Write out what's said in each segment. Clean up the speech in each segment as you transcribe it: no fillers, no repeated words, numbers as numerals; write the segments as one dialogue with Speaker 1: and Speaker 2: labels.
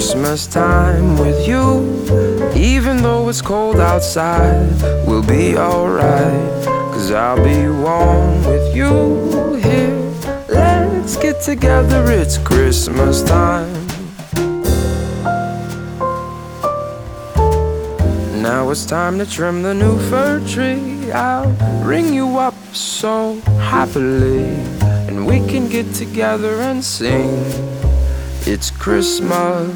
Speaker 1: Christmas time with you. Even though it's cold outside, we'll be alright, 'cause I'll be warm with you here. Let's get together, it's Christmas time. Now it's time to trim the new fir tree. I'll ring you up so happily, and we can get together and sing. It's Christmas.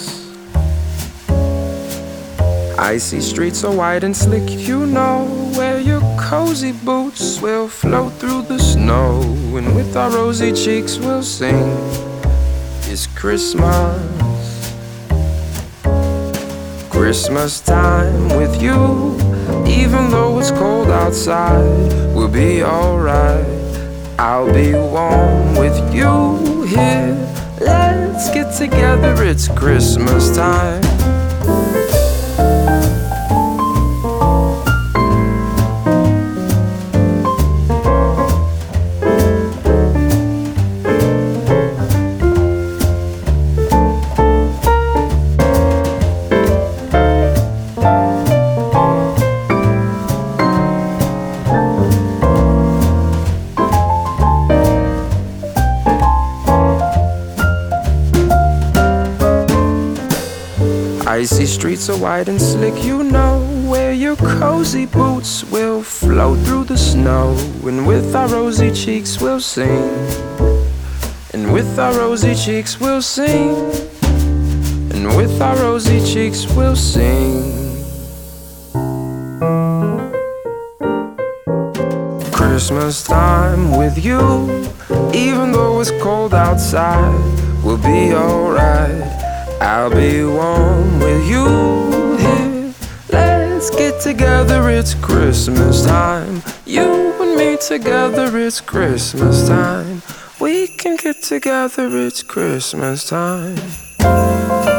Speaker 1: Icy streets are wide and slick, you know, where your cozy boots will float through the snow, and with our rosy cheeks we'll sing. It's Christmas. Christmas time with you. Even though it's cold outside, we'll be alright. I'll be warm with you here. Let's get together, it's Christmas time. Icy streets are wide and slick, you know, where your cozy boots will float through the snow, and with our rosy cheeks we'll sing. And with our rosy cheeks we'll sing. And with our rosy cheeks we'll sing. Christmas time with you. Even though it's cold outside, we'll be alright. I'll be warm with you here. Let's get together, it's Christmas time. You and me together, it's Christmas time. We can get together, it's Christmas time.